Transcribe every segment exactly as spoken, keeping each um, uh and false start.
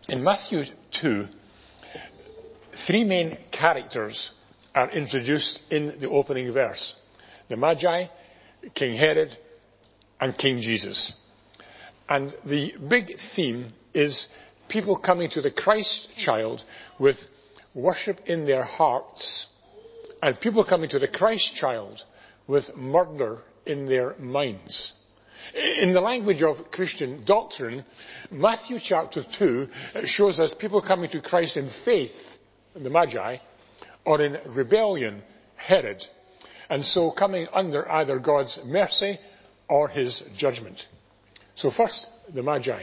In Matthew two, three main characters are introduced in the opening verse. The Magi, King Herod, and King Jesus. And the big theme is people coming to the Christ child with worship in their hearts, and people coming to the Christ child with murder in their minds. In the language of Christian doctrine, Matthew chapter two shows us people coming to Christ in faith, the Magi, or in rebellion, Herod, and so coming under either God's mercy or his judgment. So first, the Magi.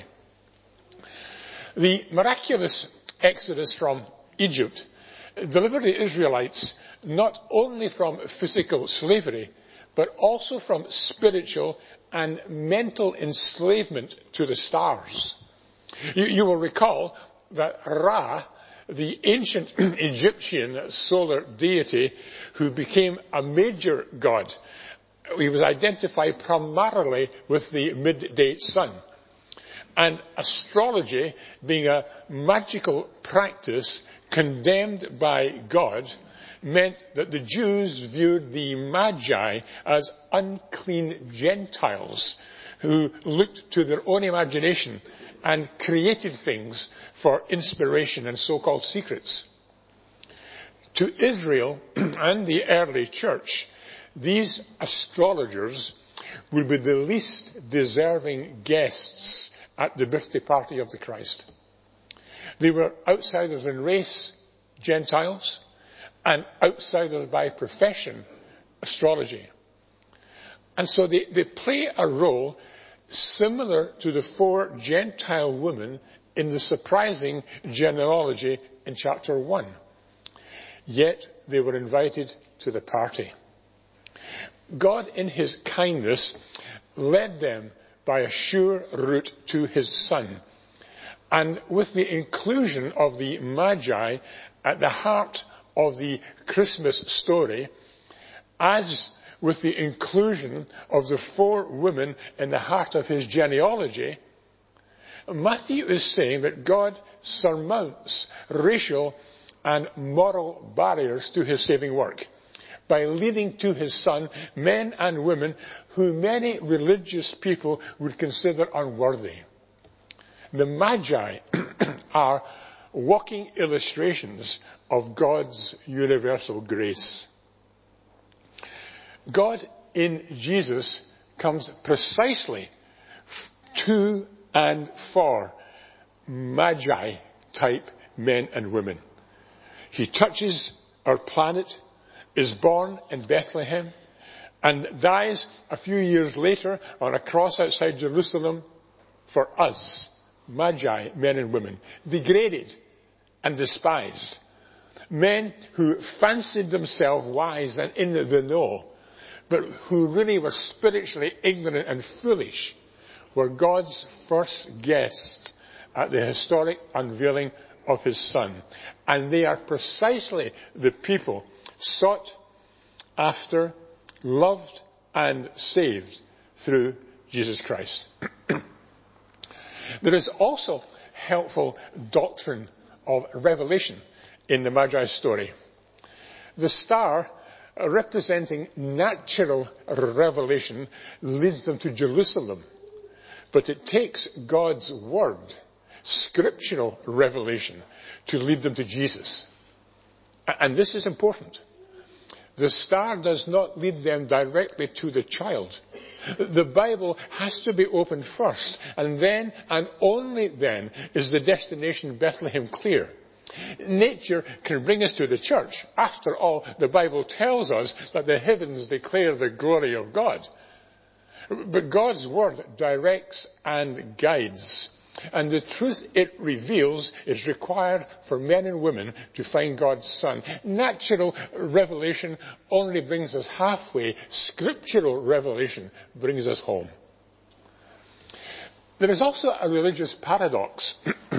The miraculous exodus from Egypt delivered the Israelites not only from physical slavery, but also from spiritual and mental enslavement to the stars. You, you will recall that Ra, the ancient Egyptian solar deity who became a major god, he was identified primarily with the midday sun. And astrology, being a magical practice condemned by God, meant that the Jews viewed the Magi as unclean Gentiles who looked to their own imagination and created things for inspiration and so-called secrets. To Israel and the early church, these astrologers would be the least deserving guests at the birthday party of the Christ. They were outsiders in race, Gentiles, and outsiders by profession, astrology. And so they, they play a role similar to the four Gentile women in the surprising genealogy in chapter one. Yet they were invited to the party. God, in his kindness, led them by a sure route to his Son. And with the inclusion of the Magi at the heart of the Christmas story, as with the inclusion of the four women in the heart of his genealogy, Matthew is saying that God surmounts racial and moral barriers to his saving work by leading to his Son men and women who many religious people would consider unworthy. The Magi are walking illustrations of God's universal grace. God in Jesus comes precisely to and for Magi-type men and women. He touches our planet, is born in Bethlehem, and dies a few years later on a cross outside Jerusalem for us, Magi, men and women, degraded and despised. Men who fancied themselves wise and in the know, but who really were spiritually ignorant and foolish, were God's first guests at the historic unveiling of his Son. And they are precisely the people sought after, loved, and saved through Jesus Christ. There is also helpful doctrine of revelation in the Magi story. The star, representing natural revelation, leads them to Jerusalem. But it takes God's word, scriptural revelation, to lead them to Jesus. And this is important. The star does not lead them directly to the child. The Bible has to be opened first, and then, and only then, is the destination Bethlehem clear. Nature can bring us to the church. After all, the Bible tells us that the heavens declare the glory of God. But God's word directs and guides. And the truth it reveals is required for men and women to find God's Son. Natural revelation only brings us halfway. Scriptural revelation brings us home. There is also a religious paradox.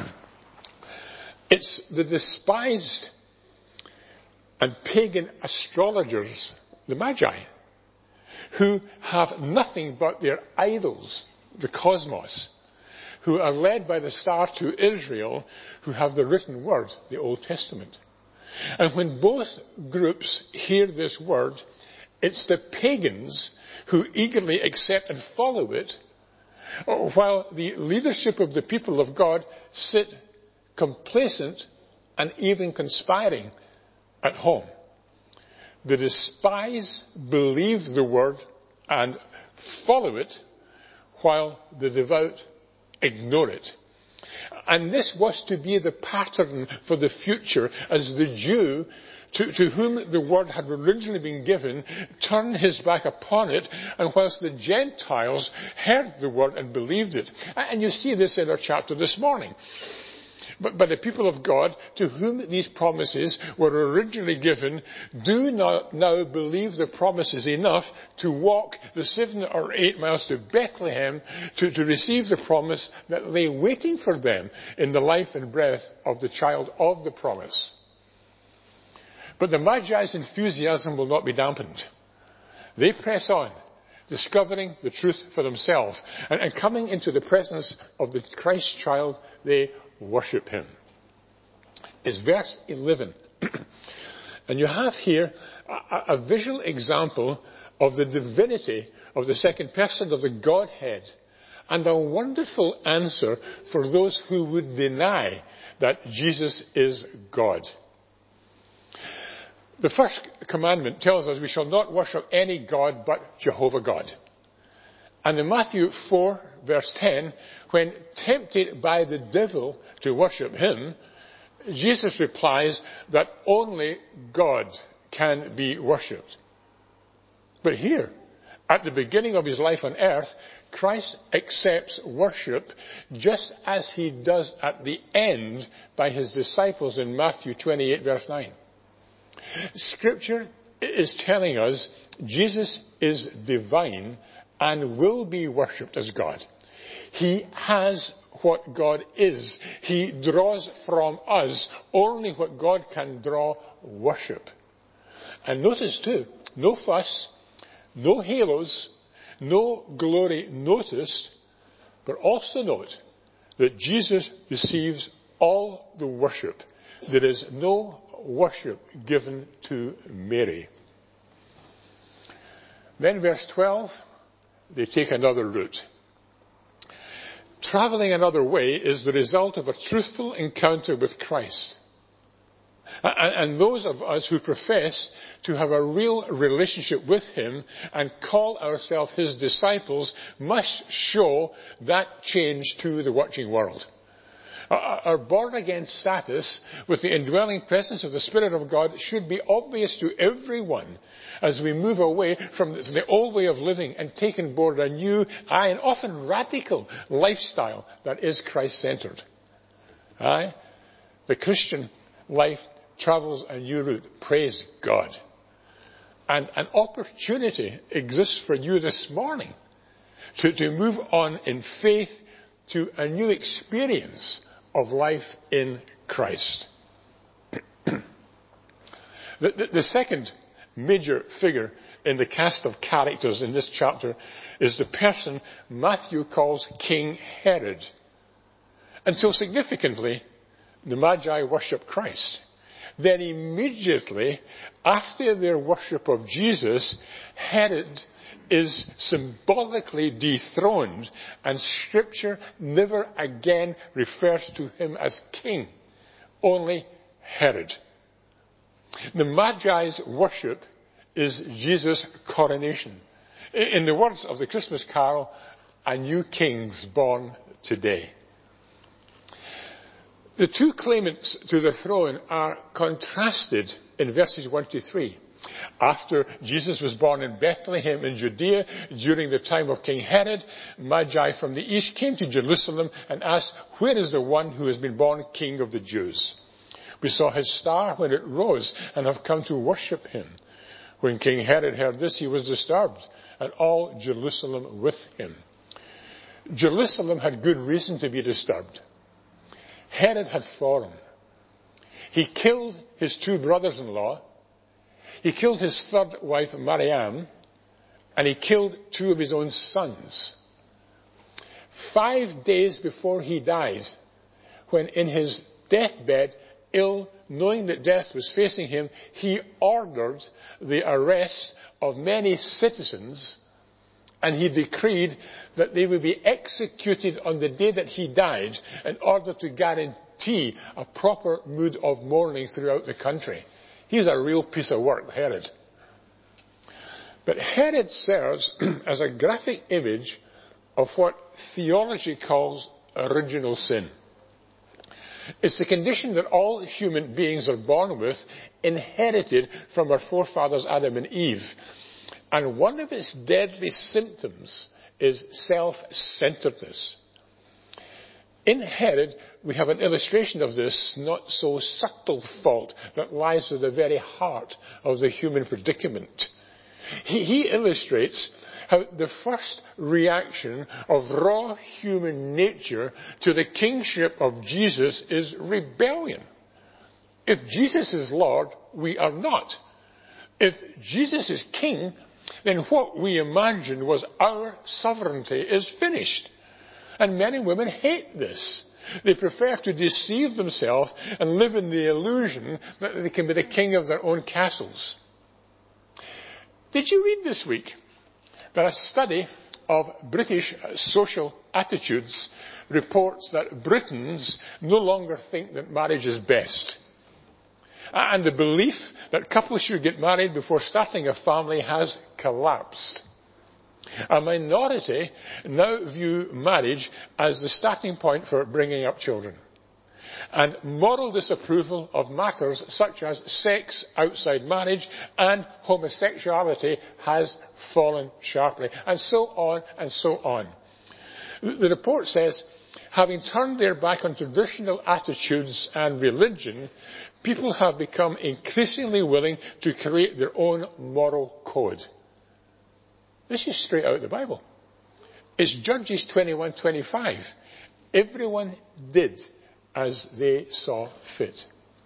It's the despised and pagan astrologers, the Magi, who have nothing but their idols, the cosmos, who are led by the star to Israel, who have the written word, the Old Testament. And when both groups hear this word, it's the pagans who eagerly accept and follow it, while the leadership of the people of God sit complacent and even conspiring at home. The despised believe the word and follow it, while the devout ignore it. And this was to be the pattern for the future, as the Jew, to, to whom the word had originally been given, turned his back upon it, and whilst the Gentiles heard the word and believed it. And you see this in our chapter this morning. But, but the people of God, to whom these promises were originally given, do not now believe the promises enough to walk the seven or eight miles to Bethlehem to, to receive the promise that lay waiting for them in the life and breath of the child of the promise. But the Magi's enthusiasm will not be dampened. They press on, discovering the truth for themselves, and, and coming into the presence of the Christ child, they worship him. It's verse eleven. And you have here a, a visual example of the divinity of the second person of the Godhead, and a wonderful answer for those who would deny that Jesus is God. The first commandment tells us we shall not worship any God but Jehovah God. And in Matthew four, verse ten, when tempted by the devil to worship him, Jesus replies that only God can be worshipped. But here, at the beginning of his life on earth, Christ accepts worship just as he does at the end by his disciples in Matthew twenty-eight, verse nine. Scripture is telling us Jesus is divine and will be worshipped as God. He has what God is. He draws from us only what God can draw worship. And notice too, no fuss, no halos, no glory noticed, but also note that Jesus receives all the worship. There is no worship given to Mary. Then verse twelve, they take another route. Traveling another way is the result of a truthful encounter with Christ. And those of us who profess to have a real relationship with him and call ourselves his disciples must show that change to the watching world. Our born-again status with the indwelling presence of the Spirit of God should be obvious to everyone as we move away from the old way of living and take on board a new, aye, and often radical lifestyle that is Christ-centered. Aye? The Christian life travels a new route. Praise God. And an opportunity exists for you this morning to, to move on in faith to a new experience of life in Christ. the, the, the second major figure in the cast of characters in this chapter is the person Matthew calls King Herod. Until significantly, the Magi worship Christ. Then immediately after their worship of Jesus, Herod is symbolically dethroned, and Scripture never again refers to him as king, only Herod. The Magi's worship is Jesus' coronation. In the words of the Christmas carol, a new king's born today. The two claimants to the throne are contrasted in verses one to three. After Jesus was born in Bethlehem in Judea during the time of King Herod, Magi from the east came to Jerusalem and asked, "Where is the one who has been born King of the Jews? We saw his star when it rose and have come to worship him." When King Herod heard this, he was disturbed, and all Jerusalem with him. Jerusalem had good reason to be disturbed. Herod had fallen. He killed his two brothers-in-law. He killed his third wife, Mariam, and he killed two of his own sons. five days before he died, when in his deathbed, ill, knowing that death was facing him, he ordered the arrest of many citizens, and he decreed that they would be executed on the day that he died in order to guarantee a proper mood of mourning throughout the country. He's a real piece of work, Herod. But Herod serves as a graphic image of what theology calls original sin. It's the condition that all human beings are born with, inherited from our forefathers Adam and Eve. And one of its deadly symptoms is self-centeredness. In Herod, we have an illustration of this not so subtle fault that lies at the very heart of the human predicament. He, he illustrates how the first reaction of raw human nature to the kingship of Jesus is rebellion. If Jesus is Lord, we are not. If Jesus is King, then what we imagined was our sovereignty is finished. And men and women hate this. They prefer to deceive themselves and live in the illusion that they can be the king of their own castles. Did you read this week that a study of British social attitudes reports that Britons no longer think that marriage is best? And the belief that couples should get married before starting a family has collapsed. A minority now view marriage as the starting point for bringing up children. And moral disapproval of matters such as sex outside marriage and homosexuality has fallen sharply. And so on and so on. The report says, having turned their back on traditional attitudes and religion, people have become increasingly willing to create their own moral code. This is straight out of the Bible. It's Judges twenty-one twenty-five. Everyone did as they saw fit.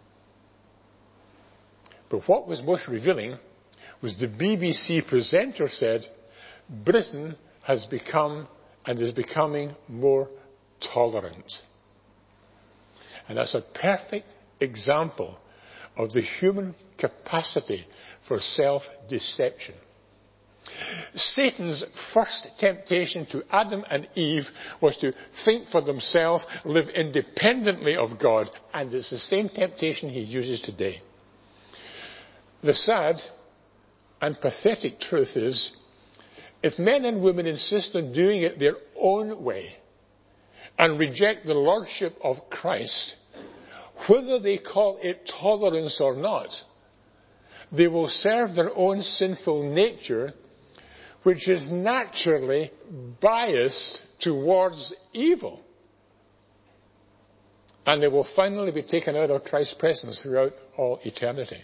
But what was most revealing was the B B C presenter said, Britain has become and is becoming more tolerant. And that's a perfect example of the human capacity for self-deception. Satan's first temptation to Adam and Eve was to think for themselves, live independently of God, and it's the same temptation he uses today. The sad and pathetic truth is, if men and women insist on doing it their own way and reject the lordship of Christ, whether they call it tolerance or not, they will serve their own sinful nature, which is naturally biased towards evil. And they will finally be taken out of Christ's presence throughout all eternity.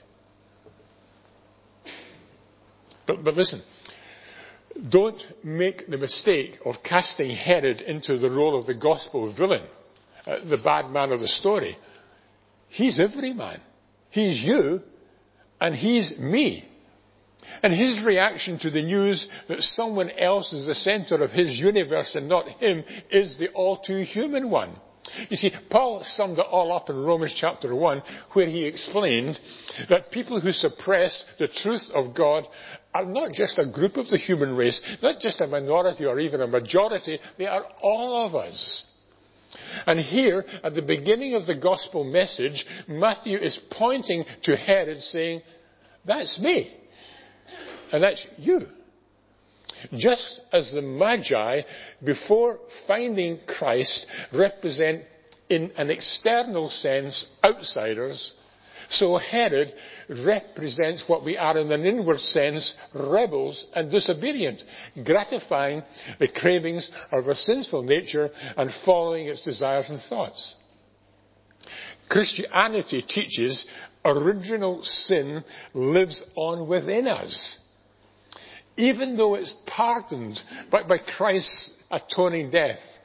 But, but listen, don't make the mistake of casting Herod into the role of the gospel villain, uh, the bad man of the story. He's every man. He's you, and he's me. And his reaction to the news that someone else is the center of his universe and not him is the all too human one. You see, Paul summed it all up in Romans chapter one, where he explained that people who suppress the truth of God are not just a group of the human race, not just a minority or even a majority, they are all of us. And here, at the beginning of the gospel message, Matthew is pointing to Herod saying, that's me. And that's you. Just as the Magi, before finding Christ, represent in an external sense outsiders, so Herod represents what we are in an inward sense, rebels and disobedient, gratifying the cravings of our sinful nature and following its desires and thoughts. Christianity teaches original sin lives on within us. Even though it's pardoned by, by Christ's atoning death,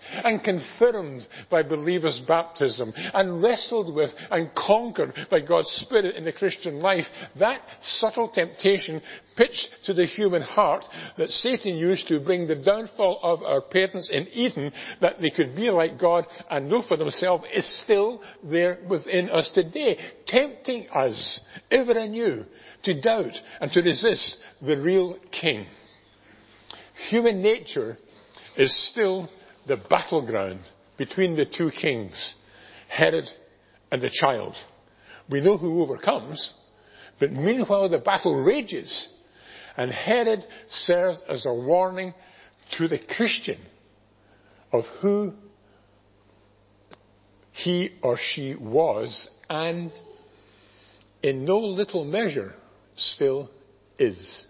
and confirmed by believers' baptism and wrestled with and conquered by God's Spirit in the Christian life, that subtle temptation pitched to the human heart that Satan used to bring the downfall of our parents in Eden, that they could be like God and know for themselves, is still there within us today, tempting us ever anew to doubt and to resist the real King. Human nature is still the battleground between the two kings, Herod and the child. We know who overcomes, but meanwhile the battle rages, and Herod serves as a warning to the Christian of who he or she was, and in no little measure still is.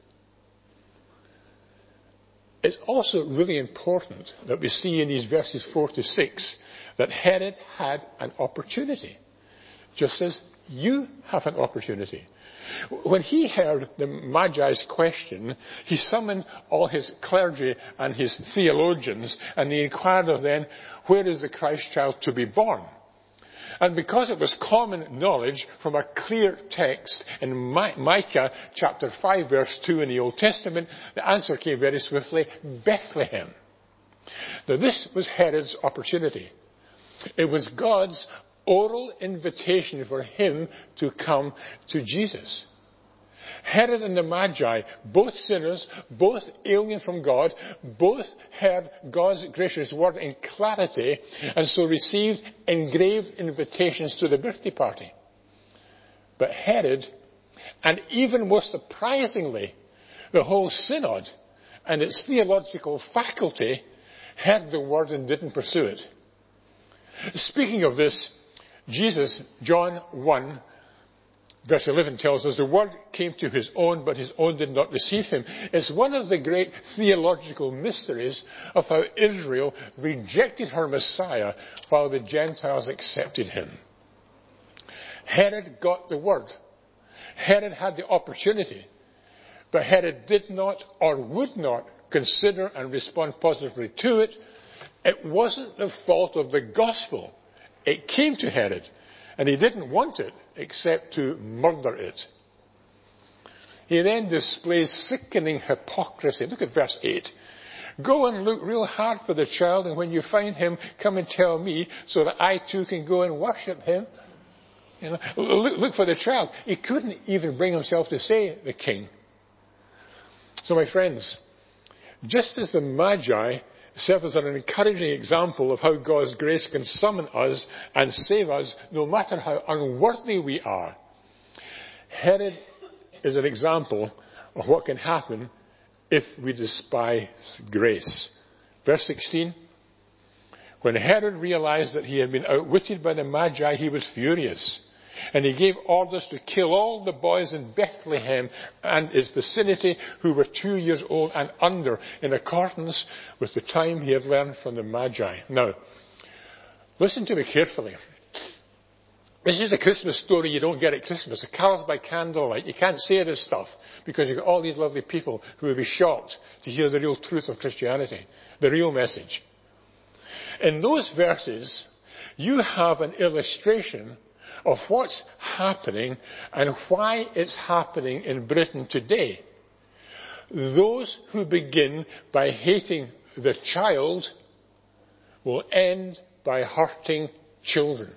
It's also really important that we see in these verses four to six that Herod had an opportunity, just as you have an opportunity. When he heard the Magi's question, he summoned all his clergy and his theologians, and he inquired of them, where is the Christ child to be born? And because it was common knowledge from a clear text in Micah chapter five verse two in the Old Testament, the answer came very swiftly, Bethlehem. Now this was Herod's opportunity. It was God's oral invitation for him to come to Jesus. Herod and the Magi, both sinners, both alien from God, both heard God's gracious word in clarity, and so received engraved invitations to the birthday party. But Herod, and even more surprisingly, the whole synod and its theological faculty, heard the word and didn't pursue it. Speaking of this, Jesus, John one, verse eleven tells us, the word came to his own, but his own did not receive him. It's one of the great theological mysteries of how Israel rejected her Messiah while the Gentiles accepted him. Herod got the word. Herod had the opportunity. But Herod did not or would not consider and respond positively to it. It wasn't the fault of the gospel. It came to Herod, and he didn't want it except to murder it. He then displays sickening hypocrisy. Look at verse eight. Go and look real hard for the child, and when you find him, come and tell me, so that I too can go and worship him. You know, look, look for the child. He couldn't even bring himself to say the king. So my friends, just as the Magi serve as an encouraging example of how God's grace can summon us and save us no matter how unworthy we are, Herod is an example of what can happen if we despise grace. Verse sixteen, when Herod realized that he had been outwitted by the Magi, he was furious. And he gave orders to kill all the boys in Bethlehem and its vicinity who were two years old and under, in accordance with the time he had learned from the Magi. Now, listen to me carefully. This is a Christmas story you don't get at Christmas. A carols by candlelight. You can't say this stuff because you've got all these lovely people who will be shocked to hear the real truth of Christianity, the real message. In those verses, you have an illustration of what's happening and why it's happening in Britain today. Those who begin by hating the child will end by hurting children.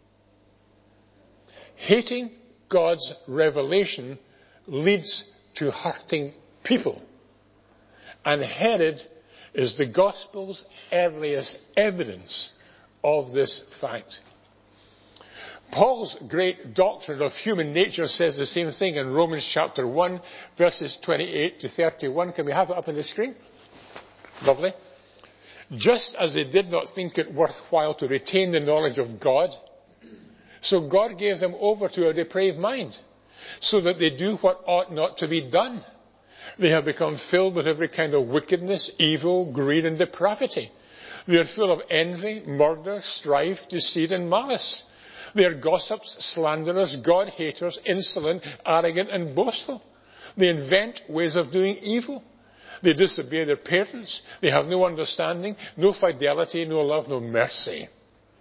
Hating God's revelation leads to hurting people. And Herod is the gospel's earliest evidence of this fact. Paul's great doctrine of human nature says the same thing in Romans chapter one, verses twenty-eight to thirty-one. Can we have it up on the screen? Lovely. Just as they did not think it worthwhile to retain the knowledge of God, so God gave them over to a depraved mind, so that they do what ought not to be done. They have become filled with every kind of wickedness, evil, greed, and depravity. They are full of envy, murder, strife, deceit, and malice. They are gossips, slanderers, God-haters, insolent, arrogant, and boastful. They invent ways of doing evil. They disobey their parents. They have no understanding, no fidelity, no love, no mercy.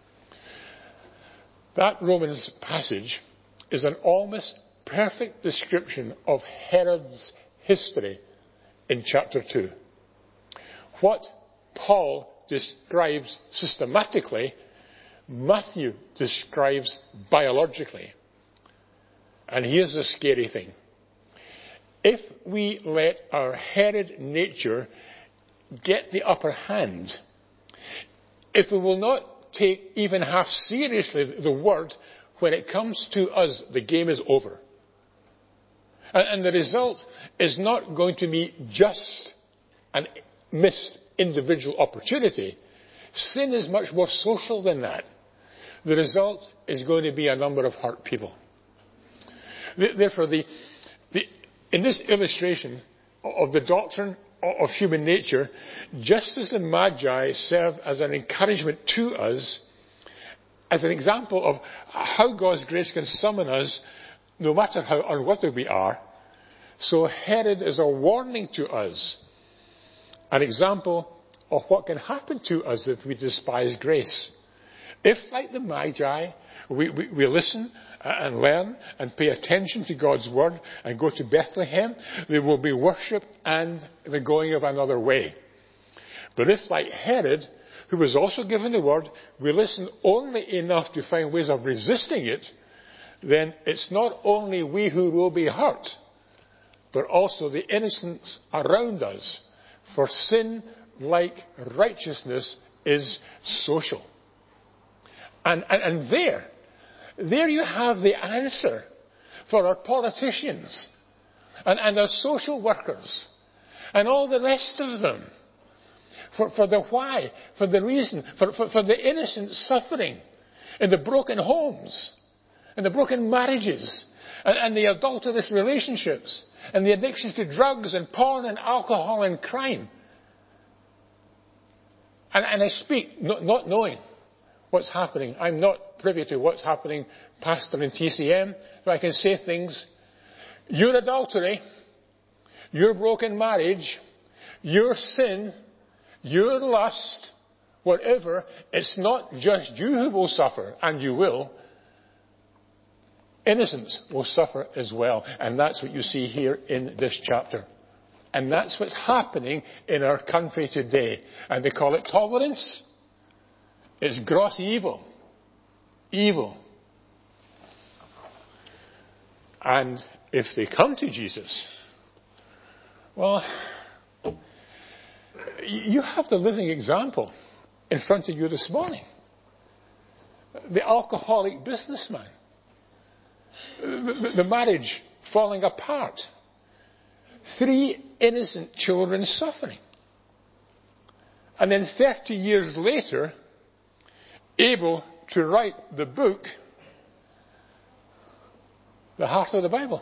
That Romans passage is an almost perfect description of Herod's history in chapter two. What Paul describes systematically, Matthew describes biologically. And here's the scary thing. If we let our Herod nature get the upper hand, if we will not take even half seriously the word, when it comes to us, the game is over. And, and the result is not going to be just a missed individual opportunity. Sin is much more social than that. The result is going to be a number of hurt people. Therefore, the, the, in this illustration of the doctrine of human nature, just as the Magi serve as an encouragement to us, as an example of how God's grace can summon us, no matter how unworthy we are, so Herod is a warning to us, an example of what can happen to us if we despise grace. If, like the Magi, we, we, we listen and learn and pay attention to God's word and go to Bethlehem, there will be worship and the going of another way. But if, like Herod, who was also given the word, we listen only enough to find ways of resisting it, then it's not only we who will be hurt, but also the innocents around us. For sin, like righteousness, is social. And, and, and there, there you have the answer for our politicians and, and our social workers and all the rest of them. For, for the why, for the reason, for, for, for the innocent suffering in the broken homes and the broken marriages and, and the adulterous relationships and the addictions to drugs and porn and alcohol and crime. And, and I speak not, not knowing what's happening. I'm not privy to what's happening, Pastor in T C M, so I can say things. Your adultery, your broken marriage, your sin, your lust, whatever, it's not just you who will suffer, and you will. Innocents will suffer as well. And that's what you see here in this chapter. And that's what's happening in our country today. And they call it tolerance. It's gross evil. Evil. And if they come to Jesus, well, you have the living example in front of you this morning. The alcoholic businessman. The, the marriage falling apart. Three innocent children suffering. And then thirty years later, able to write the book, The Heart of the Bible,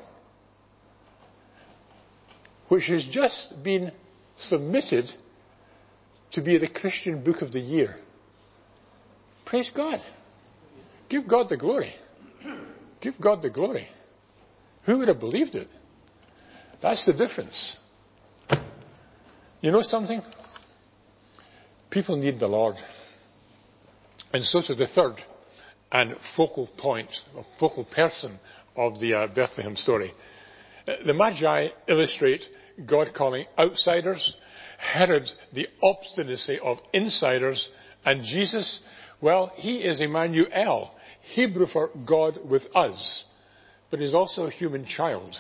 which has just been submitted to be the Christian Book of the Year. Praise God. Give God the glory. Give God the glory. Who would have believed it? That's the difference. You know something? People need the Lord. And so to the third and focal point, or focal person of the uh, Bethlehem story. The Magi illustrate God calling outsiders, Herod the obstinacy of insiders, and Jesus, well, he is Emmanuel, Hebrew for God with us, but he's also a human child.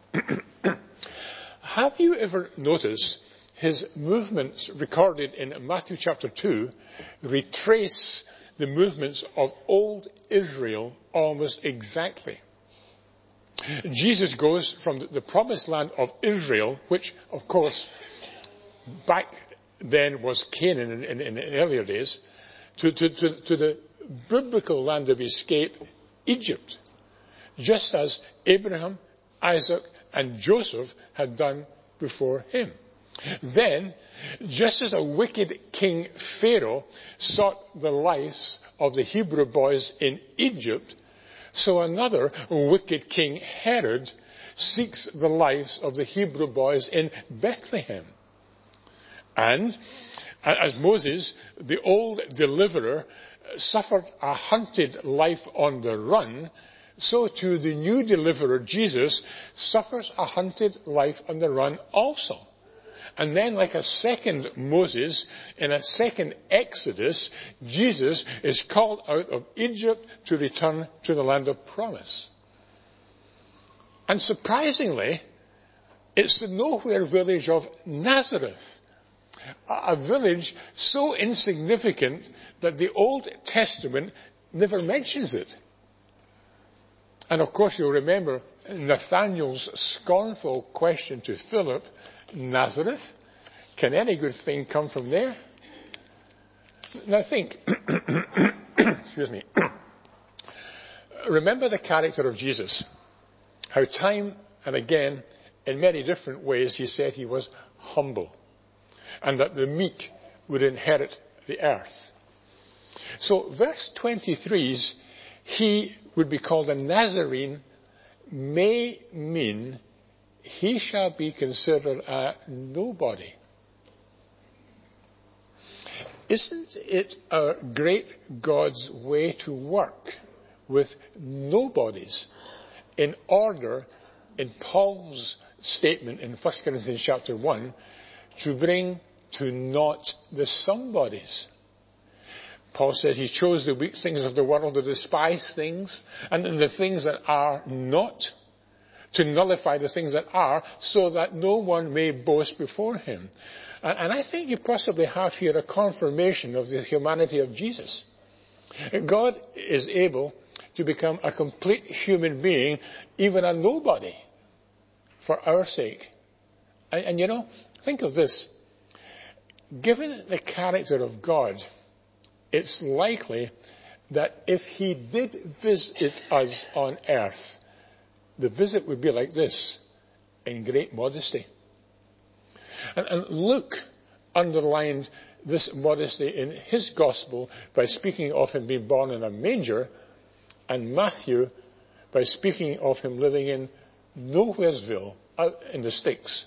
Have you ever noticed his movements recorded in Matthew chapter two retrace the movements of old Israel almost exactly? Jesus goes from the promised land of Israel, which, of course, back then was Canaan in, in, in the earlier days, to, to, to, to the biblical land of escape, Egypt, just as Abraham, Isaac, and Joseph had done before him. Then, just as a wicked king Pharaoh sought the lives of the Hebrew boys in Egypt, so another wicked king, Herod, seeks the lives of the Hebrew boys in Bethlehem. And as Moses, the old deliverer, suffered a hunted life on the run, so too the new deliverer, Jesus, suffers a hunted life on the run also. And then, like a second Moses, in a second Exodus, Jesus is called out of Egypt to return to the land of promise. And surprisingly, it's the nowhere village of Nazareth, a village so insignificant that the Old Testament never mentions it. And of course, you'll remember Nathanael's scornful question to Philip, Nazareth? Can any good thing come from there? Now think, excuse me, remember the character of Jesus, how time and again, in many different ways, he said he was humble, and that the meek would inherit the earth. So verse twenty-three's, he would be called a Nazarene, may mean he shall be considered a nobody. Isn't it our great God's way to work with nobodies in order, in Paul's statement in First Corinthians chapter one, to bring to naught the somebodies? Paul says he chose the weak things of the world, the despised things, and the things that are not, to nullify the things that are, so that no one may boast before him. And, and I think you possibly have here a confirmation of the humanity of Jesus. God is able to become a complete human being, even a nobody, for our sake. And, and you know, think of this. Given the character of God, it's likely that if he did visit us on earth, the visit would be like this, in great modesty. And, and Luke underlined this modesty in his gospel by speaking of him being born in a manger, and Matthew by speaking of him living in Nowheresville, out in the sticks.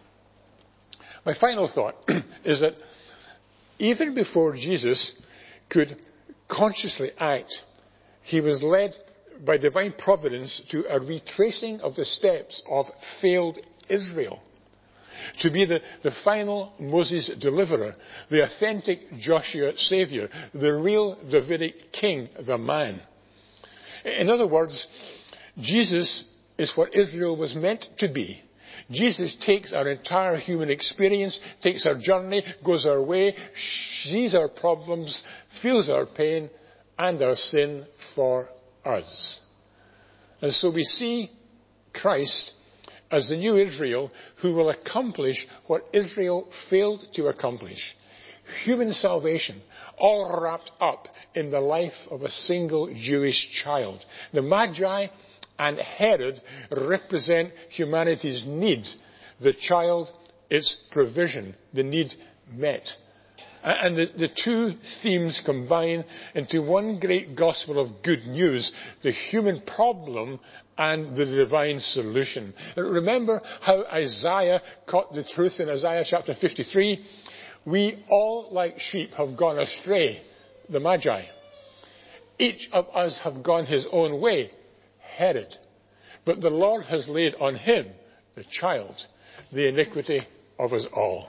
My final thought is that even before Jesus could consciously act, he was led by divine providence to a retracing of the steps of failed Israel, to be the, the final Moses deliverer, the authentic Joshua Savior, the real Davidic king, the man. In other words, Jesus is what Israel was meant to be. Jesus takes our entire human experience, takes our journey, goes our way, sees our problems, feels our pain and our sin for us. And so we see Christ as the new Israel who will accomplish what Israel failed to accomplish. Human salvation, all wrapped up in the life of a single Jewish child. The Magi and Herod represent humanity's need. The child, its provision, the need met. And the, the two themes combine into one great gospel of good news, the human problem and the divine solution. Remember how Isaiah caught the truth in Isaiah chapter fifty-three? We all, like sheep, have gone astray, the Magi. Each of us have gone his own way, Herod. But the Lord has laid on him, the child, the iniquity of us all.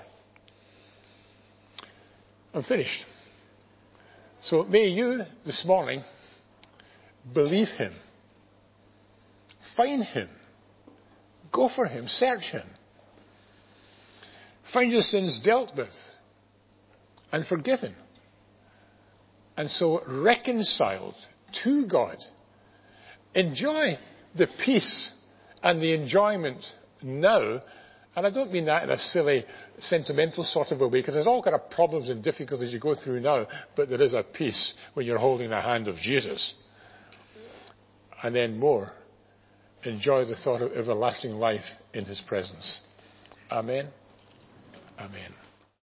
I'm finished. So may you, this morning, believe him. Find him. Go for him. Search him. Find your sins dealt with and forgiven. And so reconciled to God. Enjoy the peace and the enjoyment now. And I don't mean that in a silly, sentimental sort of a way, because there's all kind of problems and difficulties you go through now, but there is a peace when you're holding the hand of Jesus. And then more, enjoy the thought of everlasting life in his presence. Amen. Amen.